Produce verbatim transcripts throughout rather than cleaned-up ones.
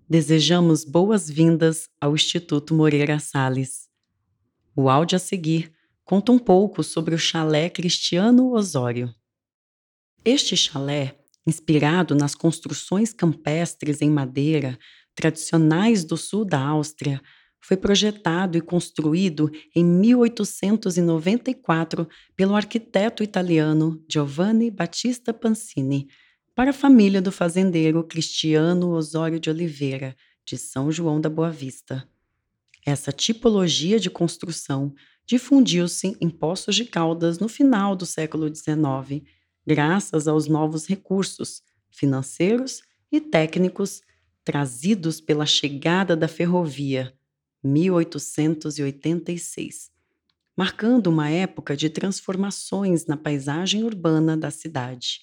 Desejamos boas-vindas ao Instituto Moreira Salles. O áudio a seguir conta um pouco sobre o chalé Cristiano Osório. Este chalé, inspirado nas construções campestres em madeira tradicionais do sul da Áustria, foi projetado e construído em mil oitocentos e noventa e quatro pelo arquiteto italiano Giovanni Battista Pancini, para a família do fazendeiro Cristiano Osório de Oliveira, de São João da Boa Vista. Essa tipologia de construção difundiu-se em Poços de Caldas no final do século dezenove, graças aos novos recursos financeiros e técnicos trazidos pela chegada da ferrovia, mil oitocentos e oitenta e seis, marcando uma época de transformações na paisagem urbana da cidade.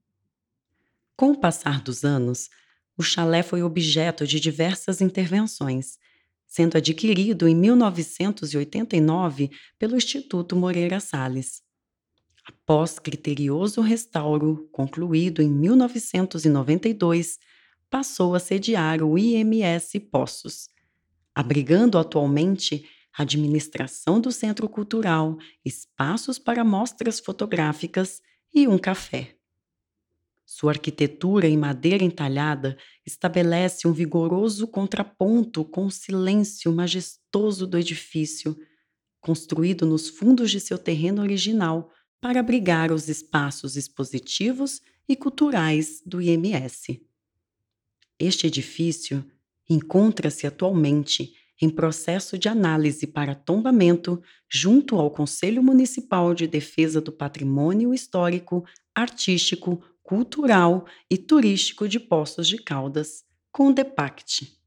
Com o passar dos anos, o chalé foi objeto de diversas intervenções, sendo adquirido em mil novecentos e oitenta e nove pelo Instituto Moreira Salles. Após criterioso restauro, concluído em mil novecentos e noventa e dois, passou a sediar o I M S Poços, abrigando atualmente a administração do Centro Cultural, espaços para mostras fotográficas e um café. Sua arquitetura em madeira entalhada estabelece um vigoroso contraponto com o silêncio majestoso do edifício, construído nos fundos de seu terreno original para abrigar os espaços expositivos e culturais do I M S. Este edifício encontra-se atualmente em processo de análise para tombamento junto ao Conselho Municipal de Defesa do Patrimônio Histórico, Artístico, Cultural e Turístico de Poços de Caldas, com o DEPACT.